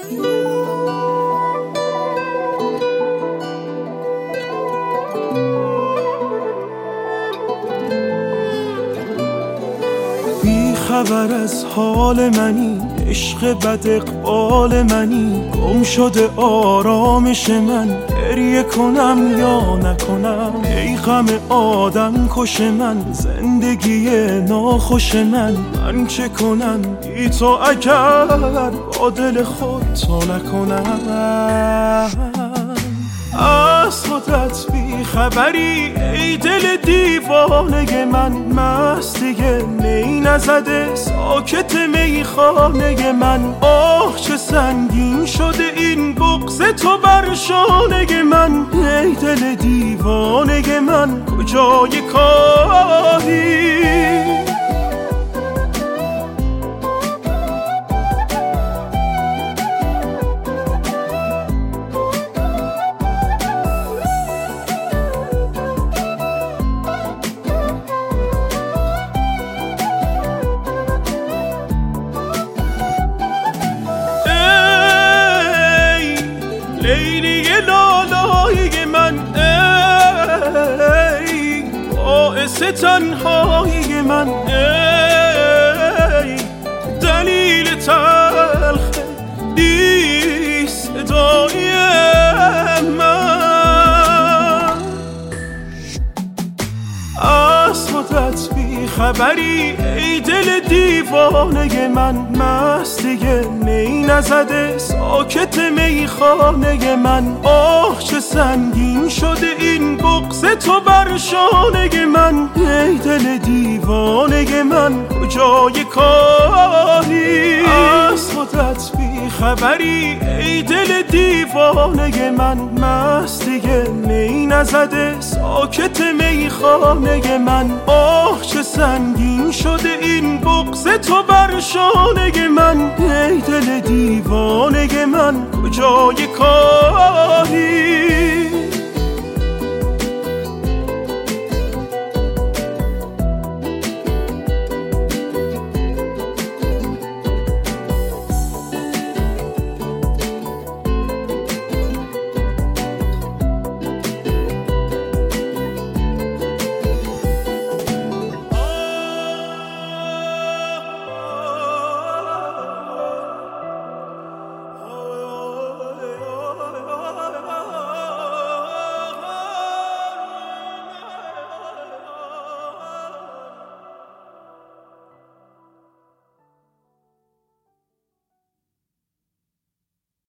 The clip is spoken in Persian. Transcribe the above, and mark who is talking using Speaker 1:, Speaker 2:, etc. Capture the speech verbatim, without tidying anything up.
Speaker 1: خبر از حال منی، عشق بد اقبال منی، گم شده آرامش من، گریه کنم یا نکنم. ای غم آدم کش من، زندگی ناخوش من، من چه کنم بی تو اگر با دل خود تو نکنم. از خودت بی خبری ای دل دیوانه من، مست دیگه می نزده ساکت میخانه من. آه چه سنگین شده این بغض تو بر شانه من، ای دل دیوانه من کجای کاری؟ لیلی لالایی من، ای باعث تنهایی من، ای دلیل تلخ بی صدای من. از خودت بی خبری ای دل دیوانه من، مست دیگه می نزده ساکت میخانه من. آه چه سنگین شده این بغض تو بر شانه من، ای دل دیوانه من کجای کاری؟ از خودت بی خبری ای دل دیوانه من، مست دیگه می نزده ساکت میخانه من. آه چه سنگین شده این بغض تو بر شانه من، ای دل دیوانه من کجای کاری؟